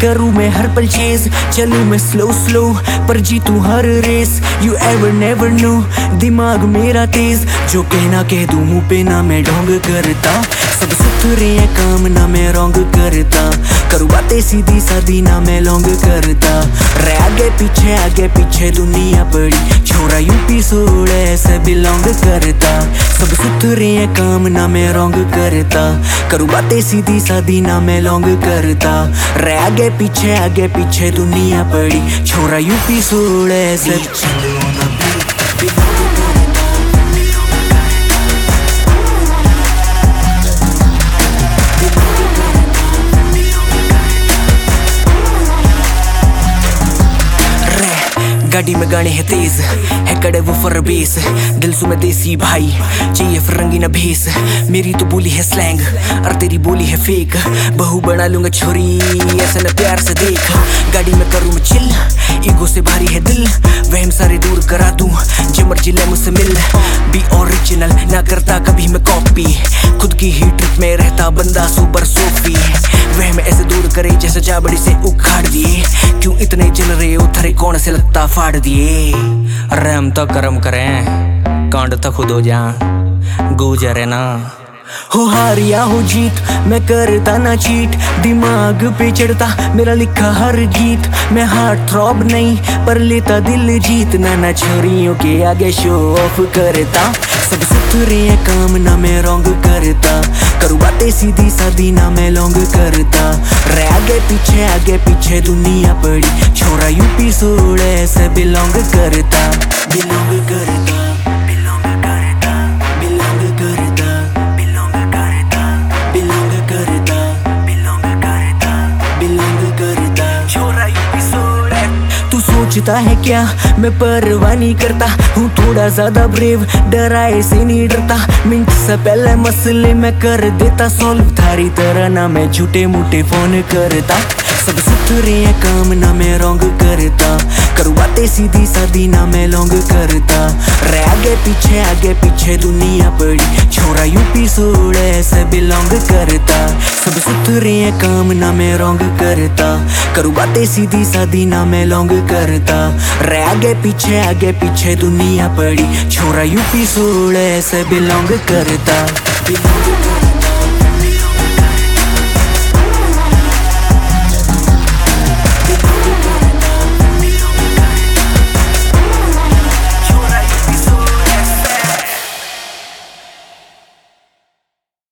करूँ मैं हर पल चेज, चलूँ मैं स्लो स्लो पर जीतूँ हर race. You ever never know, दिमाग मेरा तेज, जो कहना कह दूँ मुँह पे ना मैं ढोंग करता। सब सुथरे हैं काम ना मैं रॉन्ग करता, करूँ बातें सीधी सादी ना मैं लॉन्ग करता। रे आगे पीछे दुनिया पड़ी, छोरा यूपी सोड़ ऐसे बिलोंग करता। सब सुथरे हैं काम ना मैं रॉन्ग करता, करूँ बातें सीधी सादी ना मैं लॉन्ग करता। रे आगे पीछे दुनिया पड़ी, छोरा यूपी सोड़ ऐसे गाड़ी में गाने है तेज, है कड़े वो फर बेस, दिल सु में देसी भाई चाहिए फिर रंगीन भेस। मेरी तो बोली है स्लैंग और तेरी बोली है फेक, बहू बना लूंगा छोरी ऐसा न प्यार से देख। गाड़ी में करूँ मैं चिल, ईगो से भारी है दिल, वहम सारे दूर करा दूं जो मर्जी ले मुझसे मिल। बी ओरिजिनल ना करता कभी मैं कॉपी, खुद की ही ट्रिप में रहता बंदा सुपर सोफी। वहम ऐसे दूर करे जैसे चाबड़ी से उखाड़ दिए, क्यों इतने जल रहे उथरे कौन से लगता फाड़ दिए। अरे हम तो कर्म करें कांड तो खुद हो जा गुजरे ना। हो हार या हो जीत मैं करता ना चीट, दिमाग पे चढ़ता मेरा लिखा हर गीत। मैं हार्ट थ्रॉब नहीं पर लेता दिल जीत, ना छोरियों के आगे शो ऑफ करता। सब सुथरे हैं काम ना मैं रॉन्ग करता, करूँ बातें सीधी सादी ना मैं लॉन्ग करता। रे आगे पीछे दुनिया पड़ी, छोरा यूपी सोड़ ऐसे बिलोंग करता। बिलोंग करता, बिलोंग करता, बिलोंग करता, बिलोंग करता, बिलोंग करता, बिलोंग करता, बिलोंग करता, छोरा यूपी सोड़। तू सोचता है क्या मैं परवाह नहीं करता, हूँ थोड़ा ज्यादा ब्रेव, डराए से नहीं डरता। मिनट से पहले मसले मैं कर देता सॉल्व, थारी तरह ना मैं झूठे मूठे फोन करता। सब सुथरे हैं काम ना मैं रॉन्ग करता, करूँ बातें सीधी सादी ना मैं लॉन्ग करता। रे आगे पीछे दुनिया पड़ी, छोरा यूपी सोड़ ऐसे बिलोंग करता। सब सुथरे हैं काम ना मैं रॉन्ग करता, करूँ बातें सीधी सादी ना मैं लॉन्ग करता। रे आगे पीछे दुनिया पड़ी, छोरा यूपी सोड़ ऐसे बिलोंग करता।